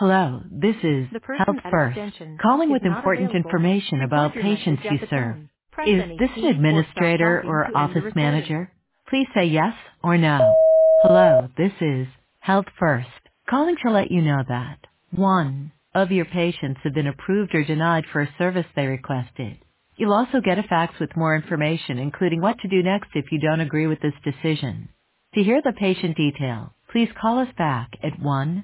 Hello, this is The Health person at First, extension calling is with not important available. information Record about your patients message you at the serve. tone. Press Is any this an key or stop administrator talking or to end the office recording. manager? Please say yes or no. Hello, this is Health First, calling to let you know that one of your patients have been approved or denied for a service they requested. You'll also get a fax with more information, including what to do next if you don't agree with this decision. To hear the patient detail, please call us back at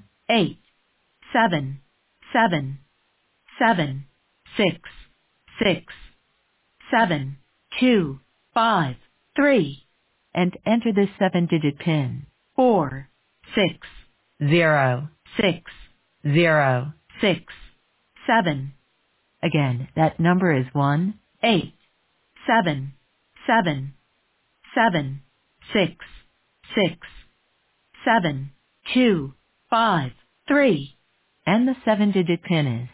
1-877-666-7253 and enter this 7-digit PIN. 460606. Again, that number is 1-877-666-7253 and the 7-digit PIN is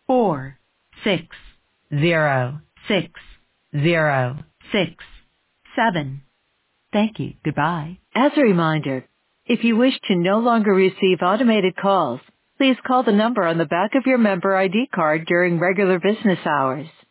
460606. Thank you. Goodbye. As a reminder, if you wish to no longer receive automated calls, please call the number on the back of your member ID card during regular business hours.